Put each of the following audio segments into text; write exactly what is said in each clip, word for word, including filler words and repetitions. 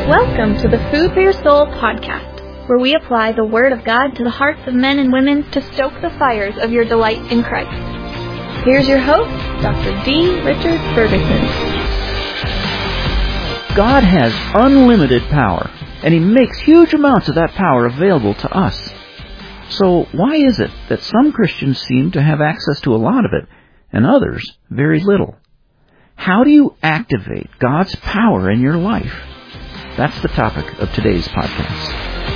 Welcome to the Food for Your Soul podcast, where we apply the Word of God to the hearts of men and women to stoke the fires of your delight in Christ. Here's your host, Doctor D. Richard Ferguson. God has unlimited power, and He makes huge amounts of that power available to us. So why is it that some Christians seem to have access to a lot of it, and others very little? How do you activate God's power in your life? That's the topic of today's podcast.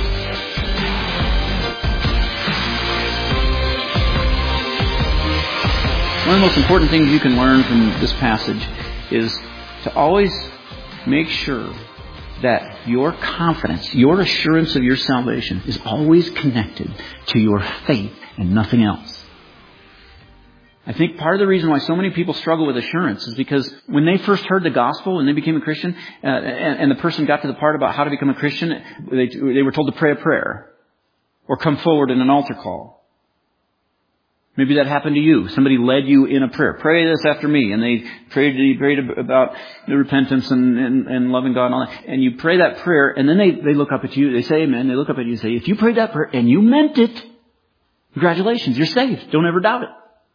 One of the most important things you can learn from this passage is to always make sure that your confidence, your assurance of your salvation is always connected to your faith and nothing else. I think part of the reason why so many people struggle with assurance is because when they first heard the gospel and they became a Christian, uh, and, and the person got to the part about how to become a Christian, they, they were told to pray a prayer or come forward in an altar call. Maybe that happened to you. Somebody led you in a prayer. Pray this after me. And they prayed, they prayed about the repentance and, and, and loving God and all that. And you pray that prayer, and then they, they look up at you. They say amen. They look up at you and say, if you prayed that prayer and you meant it, congratulations, you're saved. Don't ever doubt it.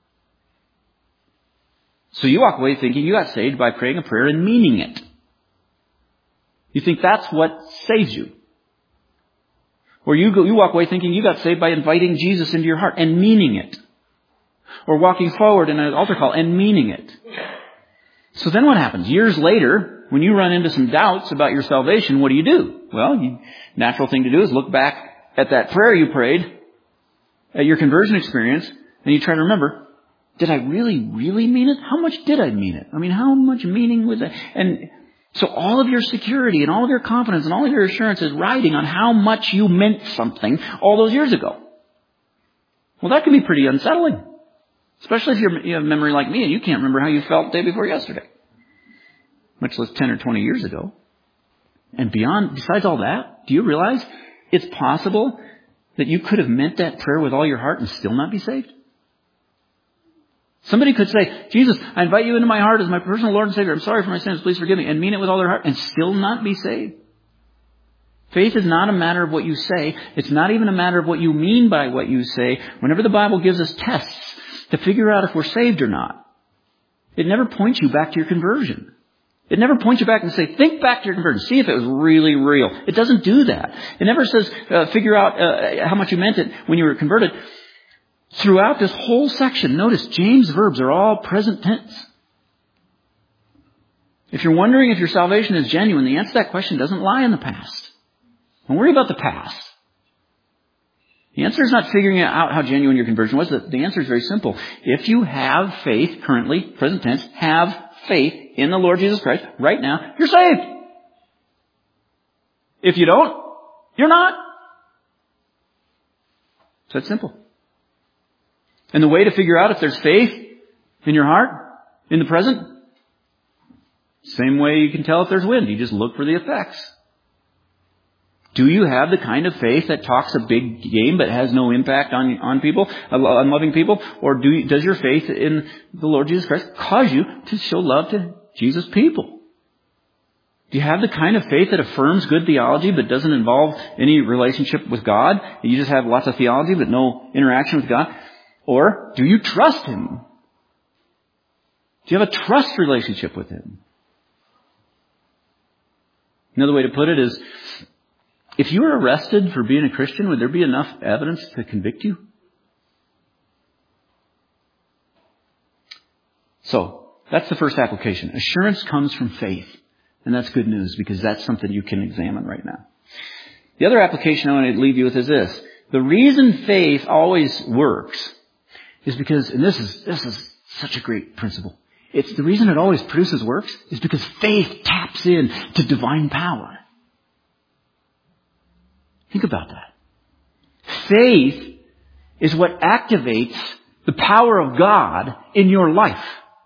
So you walk away thinking you got saved by praying a prayer and meaning it. You think that's what saves you. Or you go, you walk away thinking you got saved by inviting Jesus into your heart and meaning it. Or walking forward in an altar call and meaning it. So then what happens? Years later, when you run into some doubts about your salvation, what do you do? Well, the natural thing to do is look back at that prayer you prayed, at your conversion experience, and you try to remember, did I really, really mean it? How much did I mean it? I mean, how much meaning was it? And so all of your security and all of your confidence and all of your assurance is riding on how much you meant something all those years ago. Well, that can be pretty unsettling. Especially if you're, you have a memory like me and you can't remember how you felt the day before yesterday. Much less ten or twenty years ago. And beyond, besides all that, do you realize it's possible that you could have meant that prayer with all your heart and still not be saved? Somebody could say, Jesus, I invite you into my heart as my personal Lord and Savior. I'm sorry for my sins. Please forgive me. And mean it with all their heart and still not be saved. Faith is not a matter of what you say. It's not even a matter of what you mean by what you say. Whenever the Bible gives us tests to figure out if we're saved or not, it never points you back to your conversion. It never points you back and say, think back to your conversion. See if it was really real. It doesn't do that. It never says, uh, figure out uh, how much you meant it when you were converted. Throughout this whole section, notice James' verbs are all present tense. If you're wondering if your salvation is genuine, the answer to that question doesn't lie in the past. Don't worry about the past. The answer is not figuring out how genuine your conversion was. The answer is very simple. If you have faith, currently, present tense, have faith in the Lord Jesus Christ right now, you're saved. If you don't, you're not. So it's simple. And the way to figure out if there's faith in your heart, in the present, same way you can tell if there's wind. You just look for the effects. Do you have the kind of faith that talks a big game but has no impact on on people, on loving people? Or do you, does your faith in the Lord Jesus Christ cause you to show love to Jesus' people? Do you have the kind of faith that affirms good theology but doesn't involve any relationship with God? You just have lots of theology but no interaction with God? Or do you trust Him? Do you have a trust relationship with Him? Another way to put it is, if you were arrested for being a Christian, would there be enough evidence to convict you? So, that's the first application. Assurance comes from faith. And that's good news because that's something you can examine right now. The other application I want to leave you with is this. The reason faith always works is because, and this is this is such a great principle. It's the reason it always produces works is because faith taps in to divine power. Think about that. Faith is what activates the power of God in your life.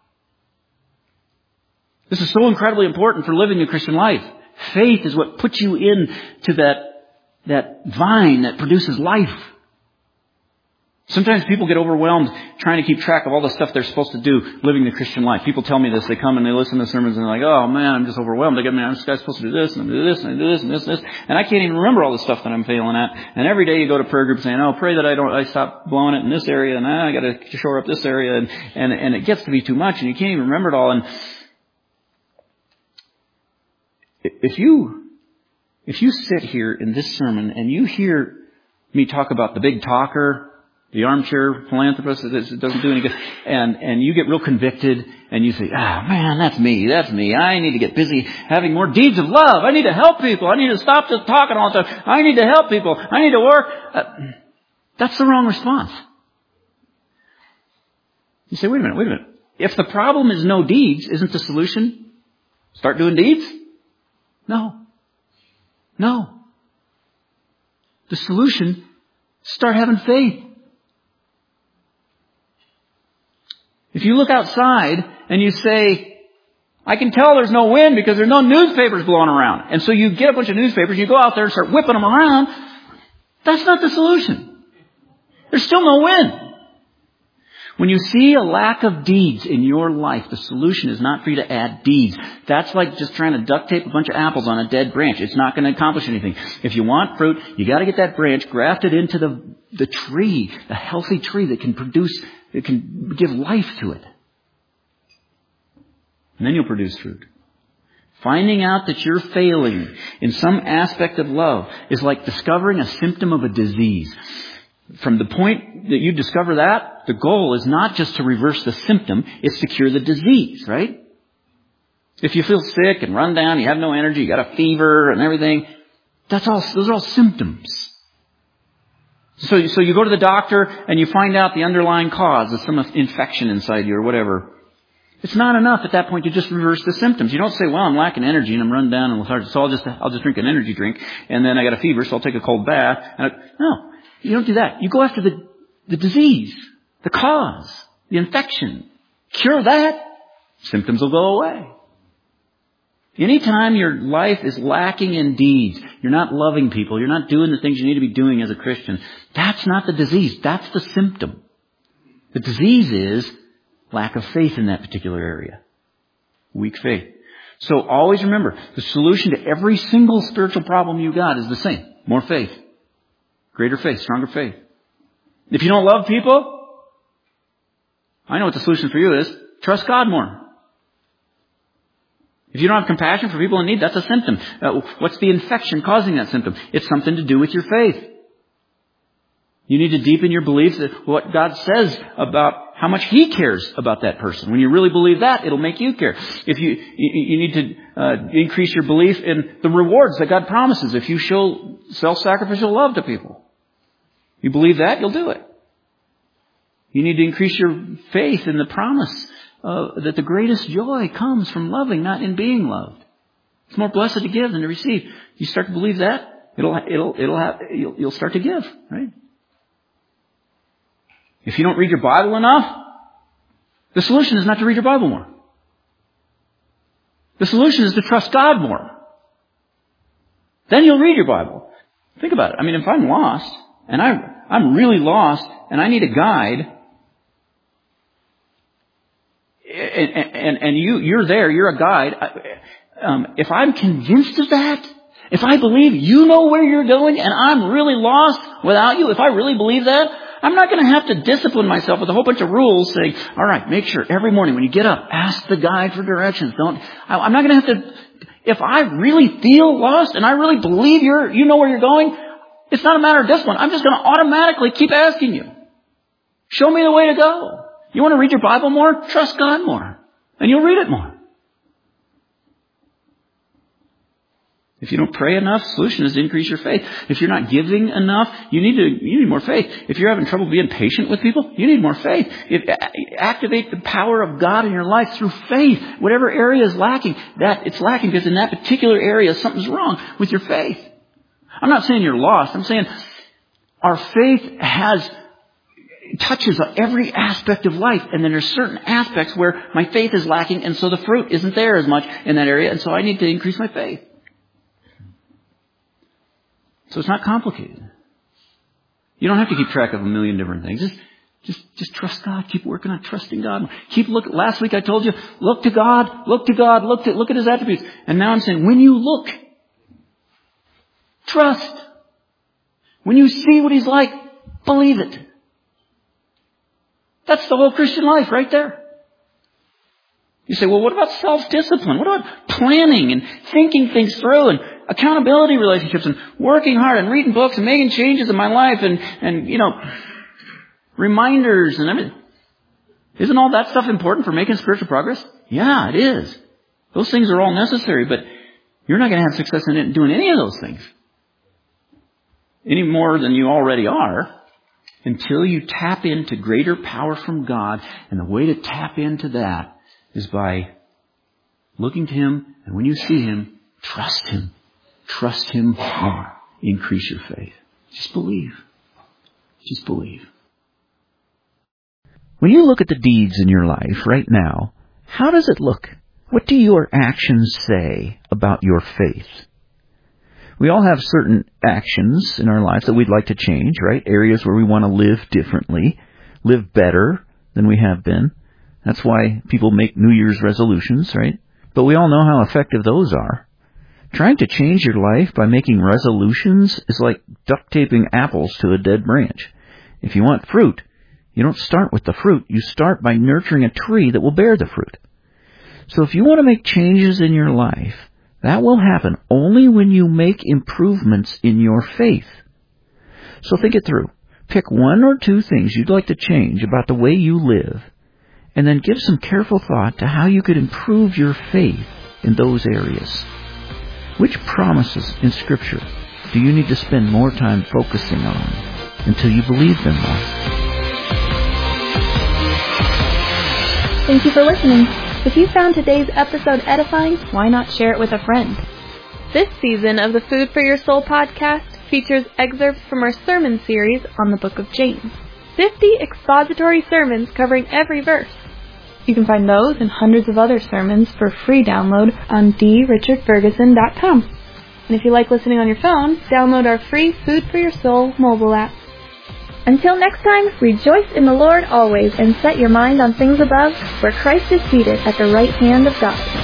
This is so incredibly important for living a Christian life. Faith is what puts you in to that, that vine that produces life. Sometimes people get overwhelmed trying to keep track of all the stuff they're supposed to do living the Christian life. People tell me this. They come and they listen to sermons and they're like, oh man, I'm just overwhelmed. They get me, I'm just supposed to do this and do this and do this and this and this. And I can't even remember all the stuff that I'm failing at. And every day you go to prayer group saying, oh, pray that I don't, I stop blowing it in this area and ah, I got to shore up this area. And, and, and it gets to be too much and you can't even remember it all. And if you, if you sit here in this sermon and you hear me talk about the big talker, the armchair philanthropist that doesn't do any good, and, and you get real convicted and you say, ah, oh, man, that's me, that's me. I need to get busy having more deeds of love. I need to help people. I need to stop just talking all the time. I need to help people. I need to work. Uh, that's the wrong response. You say, wait a minute, wait a minute. If the problem is no deeds, isn't the solution start doing deeds? No. No. The solution, start having faith. If you look outside and you say, I can tell there's no wind because there's no newspapers blowing around. And so you get a bunch of newspapers, you go out there and start whipping them around. That's not the solution. There's still no wind. When you see a lack of deeds in your life, the solution is not for you to add deeds. That's like just trying to duct tape a bunch of apples on a dead branch. It's not going to accomplish anything. If you want fruit, you got to get that branch grafted into the, the tree, a healthy tree that can produce, that can give life to it. And then you'll produce fruit. Finding out that you're failing in some aspect of love is like discovering a symptom of a disease. From the point that you discover that, the goal is not just to reverse the symptom, it's to cure the disease, right? If you feel sick and run down, you have no energy, you got a fever and everything, that's all, those are all symptoms. So, so you go to the doctor and you find out the underlying cause of some infection inside you or whatever. It's not enough at that point to just reverse the symptoms. You don't say, well, I'm lacking energy and I'm run down and lethargic, so I'll just, I'll just drink an energy drink and then I got a fever, so I'll take a cold bath. And I, no. You don't do that. You go after the, the disease, the cause, the infection. Cure that. Symptoms will go away. Anytime your life is lacking in deeds, you're not loving people, you're not doing the things you need to be doing as a Christian, that's not the disease. That's the symptom. The disease is lack of faith in that particular area. Weak faith. So always remember, the solution to every single spiritual problem you got is the same. More faith. Greater faith, stronger faith. If you don't love people, I know what the solution for you is. Trust God more. If you don't have compassion for people in need, that's a symptom. Uh, what's the infection causing that symptom? It's something to do with your faith. You need to deepen your belief that what God says about how much He cares about that person. When you really believe that, it'll make you care. If you, you, you need to uh, increase your belief in the rewards that God promises if you show self-sacrificial love to people. You believe that, you'll do it. You need to increase your faith in the promise uh, that the greatest joy comes from loving, not in being loved. It's more blessed to give than to receive. You start to believe that, it'll it'll it'll have you'll, you'll start to give, right? If you don't read your Bible enough, the solution is not to read your Bible more. The solution is to trust God more. Then you'll read your Bible. Think about it. I mean, if I'm lost, and I, I'm really lost, and I need a guide, and, and, and you, you're there, you're a guide, um, if I'm convinced of that, if I believe you know where you're going, and I'm really lost without you, if I really believe that, I'm not going to have to discipline myself with a whole bunch of rules saying, all right, make sure every morning when you get up, ask the guide for directions. Don't, I, I'm not going to have to, if I really feel lost and I really believe you're, you know where you're going, it's not a matter of discipline. I'm just going to automatically keep asking you. Show me the way to go. You want to read your Bible more? Trust God more. And you'll read it more. If you don't pray enough, the solution is to increase your faith. If you're not giving enough, you need to, you need more faith. If you're having trouble being patient with people, you need more faith. If, activate the power of God in your life through faith. Whatever area is lacking, that it's lacking because in that particular area something's wrong with your faith. I'm not saying you're lost. I'm saying our faith has touches every aspect of life, and then there's certain aspects where my faith is lacking, and so the fruit isn't there as much in that area, and so I need to increase my faith. So it's not complicated. You don't have to keep track of a million different things. Just, just, just trust God. Keep working on trusting God. Keep look. Last week I told you, look to God, look to God, look to, look at His attributes. And now I'm saying, when you look, trust. When you see what He's like, believe it. That's the whole Christian life right there. You say, well, what about self-discipline? What about planning and thinking things through and accountability relationships and working hard and reading books and making changes in my life and, and, you know, reminders and everything? Isn't all that stuff important for making spiritual progress? Yeah, it is. Those things are all necessary, but you're not going to have success in it doing any of those things. Any more than you already are, until you tap into greater power from God. And the way to tap into that is by looking to Him, and when you see Him, trust Him. Trust Him more. Increase your faith. Just believe. Just believe. When you look at the deeds in your life right now, how does it look? What do your actions say about your faith? We all have certain actions in our lives that we'd like to change, right? Areas where we want to live differently, live better than we have been. That's why people make New Year's resolutions, right? But we all know how effective those are. Trying to change your life by making resolutions is like duct taping apples to a dead branch. If you want fruit, you don't start with the fruit. You start by nurturing a tree that will bear the fruit. So if you want to make changes in your life, that will happen only when you make improvements in your faith. So think it through. Pick one or two things you'd like to change about the way you live, and then give some careful thought to how you could improve your faith in those areas. Which promises in Scripture do you need to spend more time focusing on until you believe them more? Thank you for listening. If you found today's episode edifying, why not share it with a friend? This season of the Food for Your Soul podcast features excerpts from our sermon series on the book of James. fifty expository sermons covering every verse. You can find those and hundreds of other sermons for free download on d richard ferguson dot com. And if you like listening on your phone, download our free Food for Your Soul mobile app. Until next time, rejoice in the Lord always and set your mind on things above, where Christ is seated at the right hand of God.